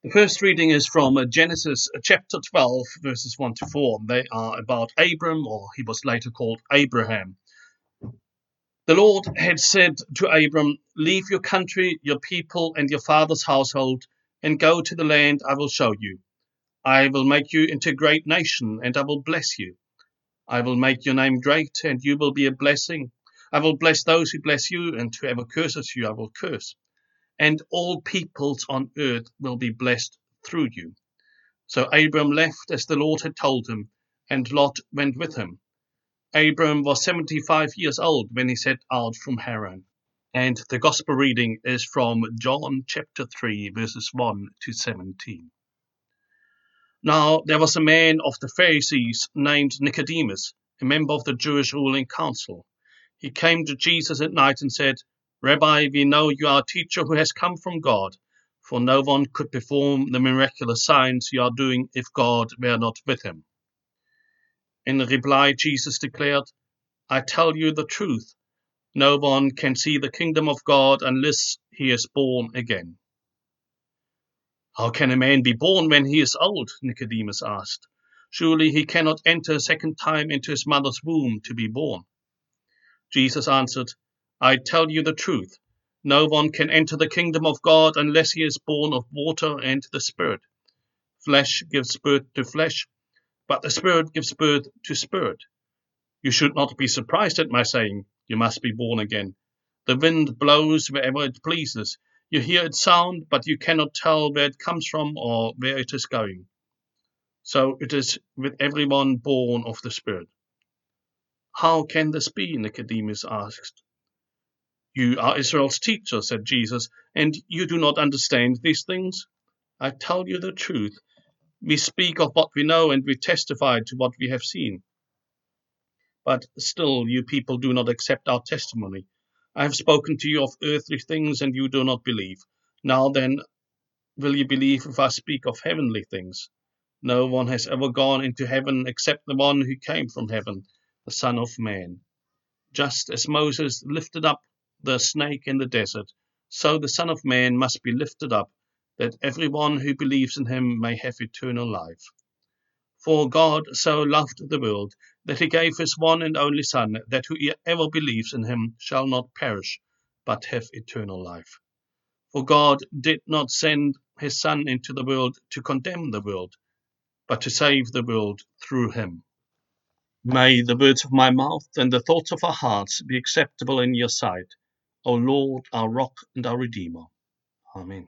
The first reading is from Genesis chapter 12, verses 1 to 4. They are about Abram, or he was later called Abraham. The Lord had said to Abram, "Leave your country, your people, and your father's household, and go to the land I will show you. I will make you into a great nation, and I will bless you. I will make your name great, and you will be a blessing. I will bless those who bless you, and whoever curses you I will curse. And all peoples on earth will be blessed through you." So Abram left as the Lord had told him, and Lot went with him. Abram was 75 years old when he set out from Haran. And the Gospel reading is from John chapter 3, verses 1 to 17. Now there was a man of the Pharisees named Nicodemus, a member of the Jewish ruling council. He came to Jesus at night and said, "Rabbi, we know you are a teacher who has come from God, for no one could perform the miraculous signs you are doing if God were not with him." In reply, Jesus declared, "I tell you the truth, no one can see the kingdom of God unless he is born again." "How can a man be born when he is old?" Nicodemus asked. "Surely he cannot enter a second time into his mother's womb to be born." Jesus answered, "I tell you the truth, no one can enter the kingdom of God unless he is born of water and the Spirit. Flesh gives birth to flesh, but the Spirit gives birth to spirit. You should not be surprised at my saying, 'You must be born again.' The wind blows wherever it pleases. You hear its sound, but you cannot tell where it comes from or where it is going. So it is with everyone born of the Spirit." "How can this be?" Nicodemus asked. "You are Israel's teacher," said Jesus, "and you do not understand these things? I tell you the truth. We speak of what we know and we testify to what we have seen. But still you people do not accept our testimony. I have spoken to you of earthly things and you do not believe. Now then, will you believe if I speak of heavenly things? No one has ever gone into heaven except the one who came from heaven, the Son of Man. Just as Moses lifted up the snake in the desert, so the Son of Man must be lifted up, that everyone who believes in him may have eternal life. For God so loved the world that he gave his one and only Son, that whoever believes in him shall not perish, but have eternal life. For God did not send his Son into the world to condemn the world, but to save the world through him. May the words of my mouth and the thoughts of our hearts be acceptable in your sight, O Lord, our rock and our Redeemer. Amen.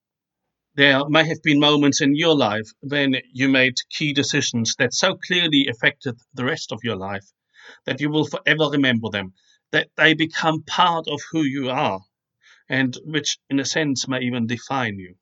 There may have been moments in your life when you made key decisions that so clearly affected the rest of your life that you will forever remember them, that they become part of who you are, and which in a sense may even define you.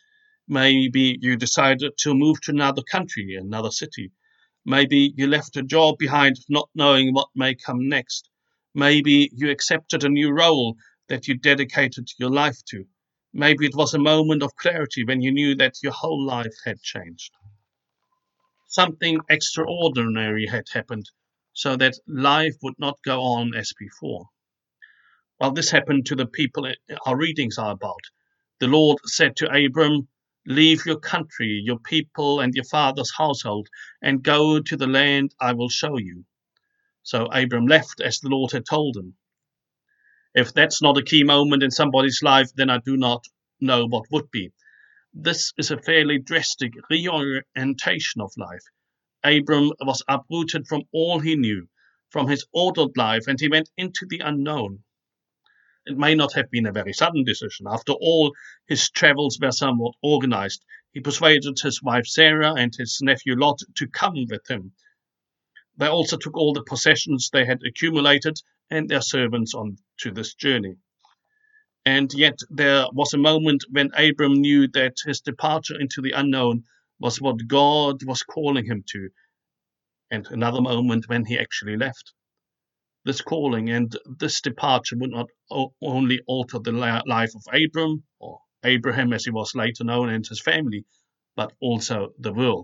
Maybe you decided to move to another country, another city. Maybe you left a job behind not knowing what may come next. Maybe you accepted a new role that you dedicated your life to. Maybe it was a moment of clarity when you knew that your whole life had changed. Something extraordinary had happened so that life would not go on as before. Well, this happened to the people our readings are about. The Lord said to Abram, "Leave your country, your people, and your father's household, and go to the land I will show you." So Abram left as the Lord had told him. If that's not a key moment in somebody's life, then I do not know what would be. This is a fairly drastic reorientation of life. Abram was uprooted from all he knew, from his ordered life, and he went into the unknown. It may not have been a very sudden decision. After all, his travels were somewhat organized. He persuaded his wife Sarah and his nephew Lot to come with him. They also took all the possessions they had accumulated and their servants on to this journey. And yet there was a moment when Abram knew that his departure into the unknown was what God was calling him to, and another moment when he actually left. This calling and this departure would not only alter the life of Abram, or Abraham as he was later known, and his family, but also the world.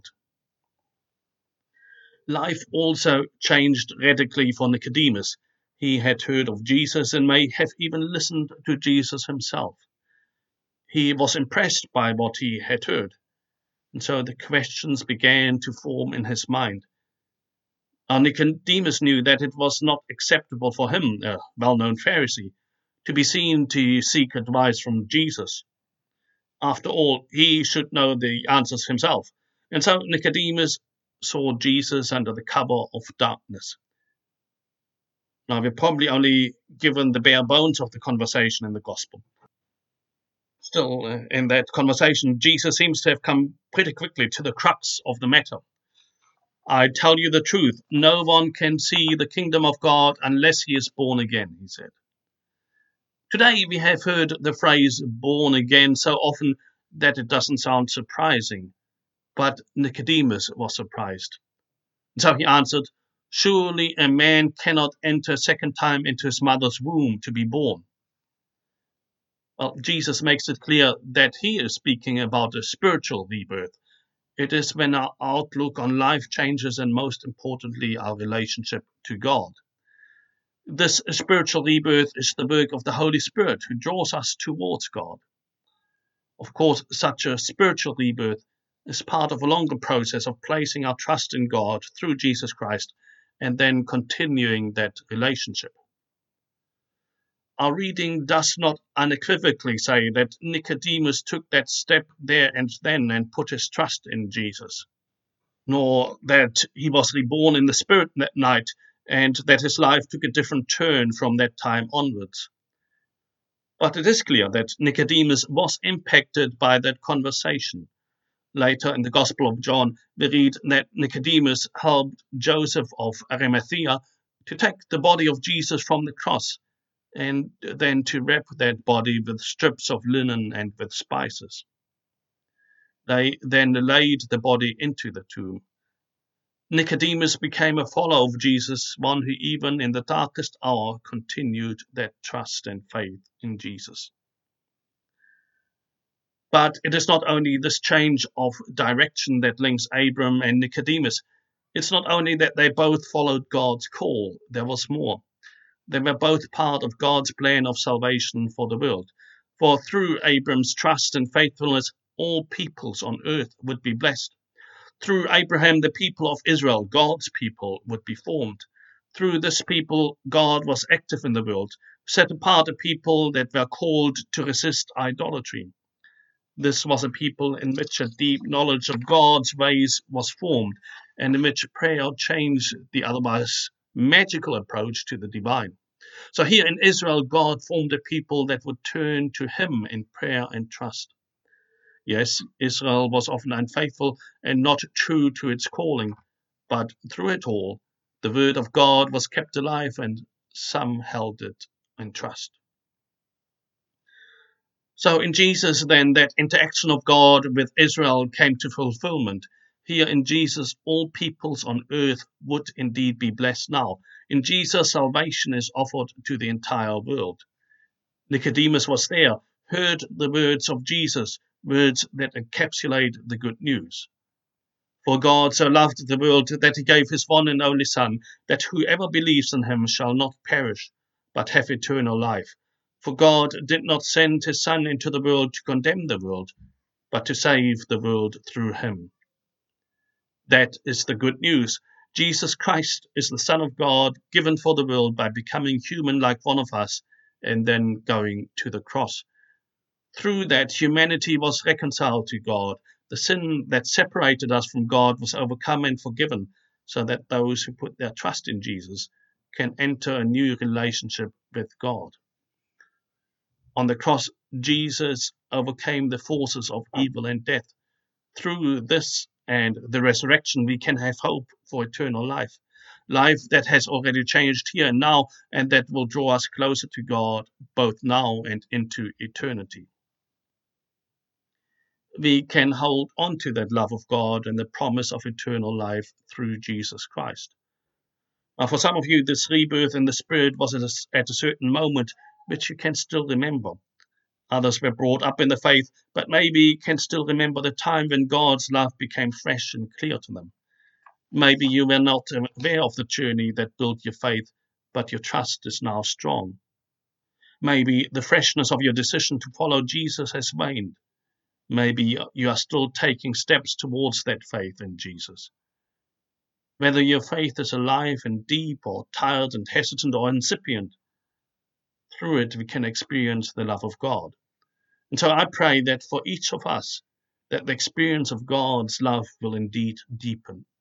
Life also changed radically for Nicodemus. He had heard of Jesus and may have even listened to Jesus himself. He was impressed by what he had heard, and so the questions began to form in his mind. Nicodemus knew that it was not acceptable for him, a well-known Pharisee, to be seen to seek advice from Jesus. After all, he should know the answers himself. And so Nicodemus saw Jesus under the cover of darkness. Now, we're probably only given the bare bones of the conversation in the Gospel. Still, in that conversation, Jesus seems to have come pretty quickly to the crux of the matter. I tell you the truth, no one can see the kingdom of God unless he is born again, he said. Today we have heard the phrase born again so often that it doesn't sound surprising. But Nicodemus was surprised. So he answered, "Surely a man cannot enter a second time into his mother's womb to be born." Well, Jesus makes it clear that he is speaking about a spiritual rebirth. It is when our outlook on life changes and, most importantly, our relationship to God. This spiritual rebirth is the work of the Holy Spirit who draws us towards God. Of course, such a spiritual rebirth is part of a longer process of placing our trust in God through Jesus Christ and then continuing that relationship. Our reading does not unequivocally say that Nicodemus took that step there and then and put his trust in Jesus, nor that he was reborn in the Spirit that night and that his life took a different turn from that time onwards. But it is clear that Nicodemus was impacted by that conversation. Later in the Gospel of John, we read that Nicodemus helped Joseph of Arimathea to take the body of Jesus from the cross and then to wrap that body with strips of linen and with spices. They then laid the body into the tomb. Nicodemus became a follower of Jesus, one who even in the darkest hour continued that trust and faith in Jesus. But it is not only this change of direction that links Abram and Nicodemus. It's not only that they both followed God's call, there was more. They were both part of God's plan of salvation for the world. For through Abram's trust and faithfulness, all peoples on earth would be blessed. Through Abraham, the people of Israel, God's people, would be formed. Through this people, God was active in the world, set apart a people that were called to resist idolatry. This was a people in which a deep knowledge of God's ways was formed, and in which prayer changed the otherwise magical approach to the divine. So here in Israel, God formed a people that would turn to Him in prayer and trust. Yes, Israel was often unfaithful and not true to its calling, but through it all, the word of God was kept alive and some held it in trust. So in Jesus, then, that interaction of God with Israel came to fulfillment. Here in Jesus, all peoples on earth would indeed be blessed now. In Jesus, salvation is offered to the entire world. Nicodemus was there, heard the words of Jesus, words that encapsulate the good news. For God so loved the world that he gave his one and only Son, that whoever believes in him shall not perish, but have eternal life. For God did not send his Son into the world to condemn the world, but to save the world through him. That is the good news. Jesus Christ is the Son of God, given for the world by becoming human like one of us, and then going to the cross. Through that, humanity was reconciled to God. The sin that separated us from God was overcome and forgiven, so that those who put their trust in Jesus can enter a new relationship with God. On the cross, Jesus overcame the forces of evil and death. Through this and the resurrection, we can have hope for eternal life. Life that has already changed here and now, and that will draw us closer to God, both now and into eternity. We can hold on to that love of God and the promise of eternal life through Jesus Christ. Now, for some of you, this rebirth in the Spirit was at a certain moment which you can still remember. Others were brought up in the faith, but maybe can still remember the time when God's love became fresh and clear to them. Maybe you were not aware of the journey that built your faith, but your trust is now strong. Maybe the freshness of your decision to follow Jesus has waned. Maybe you are still taking steps towards that faith in Jesus. Whether your faith is alive and deep, or tired and hesitant or incipient, through it we can experience the love of God. And so I pray that for each of us, that the experience of God's love will indeed deepen.